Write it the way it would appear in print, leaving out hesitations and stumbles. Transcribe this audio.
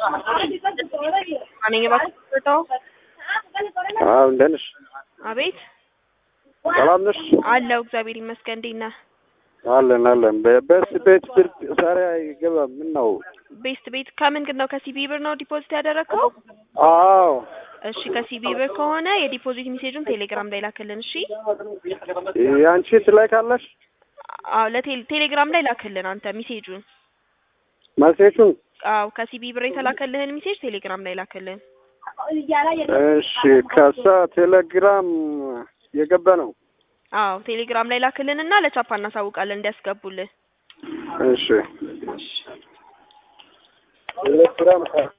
ማንኛ ባክተው እንደነሽ አቤት ሰላም ነሽ? አለው እግዚአብሔር ይመስገን። እንዴት ነህ? አለን በቤስት ቤት ብር ዛሬ አይገባም። ምን ነው ቤስት ቤት ከምን ግን ነው? ከሲቢ ብር ነው ዲፖዚት ያደረከው? አዎ እሺ ከሲቢ ብር ከሆነ የዲፖዚት ሜሴጁን ቴሌግራም ላይ ላክልን። እሺ ያንቺ ትላካለሽ? አዎ ለቴሌግራም ላይ ላክልን አንተ ሜሴጁን። ማሴቹን? አዎ ከሲቢ ብር የተላከልህን ሜሴጅ ቴሌግራም ላይ ላክልን። እሺ ከዛ ቴሌግራም የገባ ነው። አዎ ቴሌግራም ላይ ላክልንና ለቻፓ እናሳውቃለን እንዲያስገቡልን። እሺ ቴሌግራም